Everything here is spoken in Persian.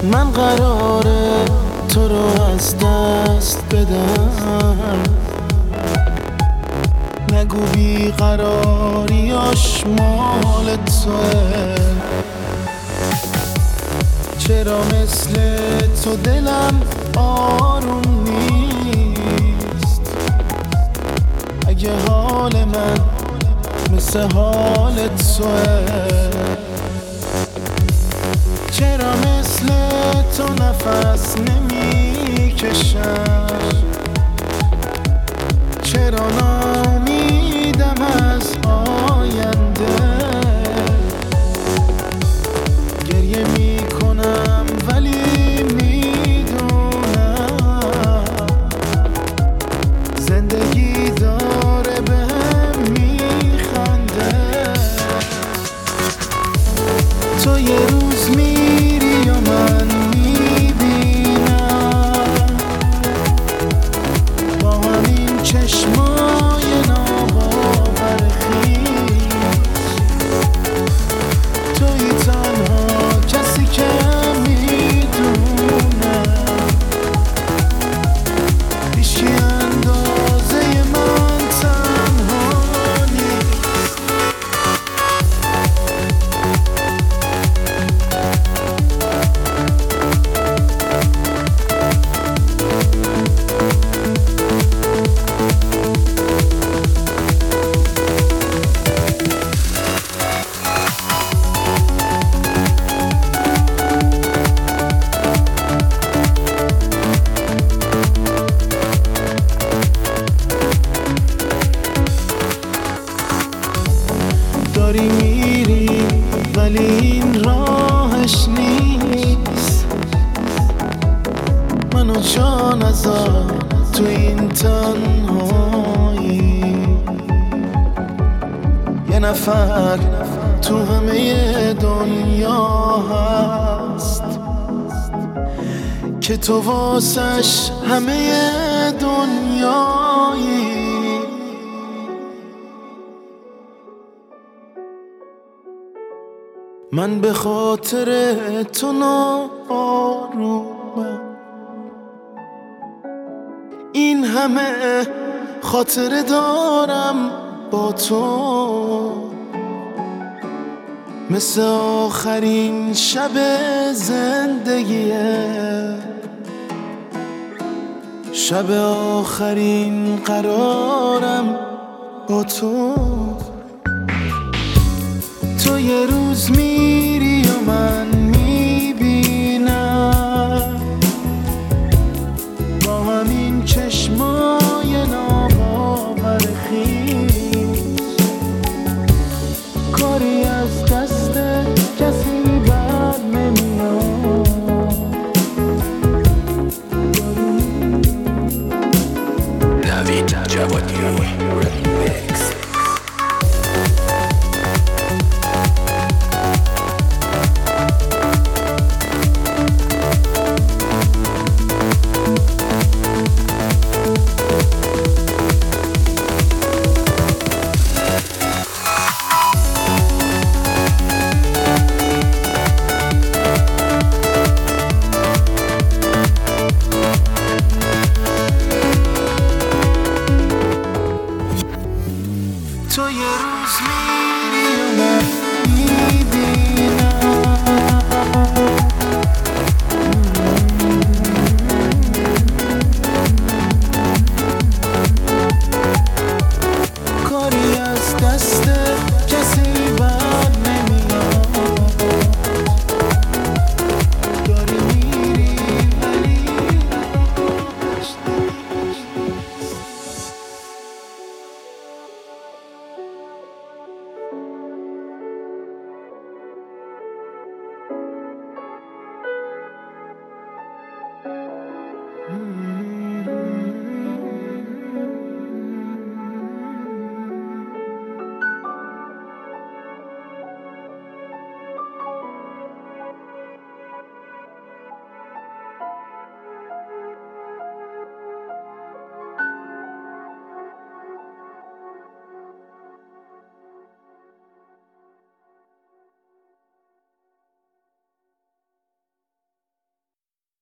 من قراره تو رو از دست بدم، نگو بیقراریاش مال توه. چرا مثل تو دلم آروم نیست؟ اگه حال من مثل حال توه، چرا مثل تو نفس نمی کشم؟ چرا نامیدم از آینده؟ گریه میکنم ولی میدونم زندگی داره بهم میخنده. تو یه روز میری و من میبینم با همین چشمای ناباور خویش. توی تنها کسی که میدونه هیچی اندازه من تنها نیست. داری میری ولی این راهش نیست. منو جا نذار تو این تنهایی، یه نفر تو همه دنیا هست که تو واسش همه دنیایی. من به خاطر تو ناآرومم، این همه خاطره دارم با تو، مثل آخرین شب زندگیه، شب آخرین قرارم با تو. تو یه روز میری و من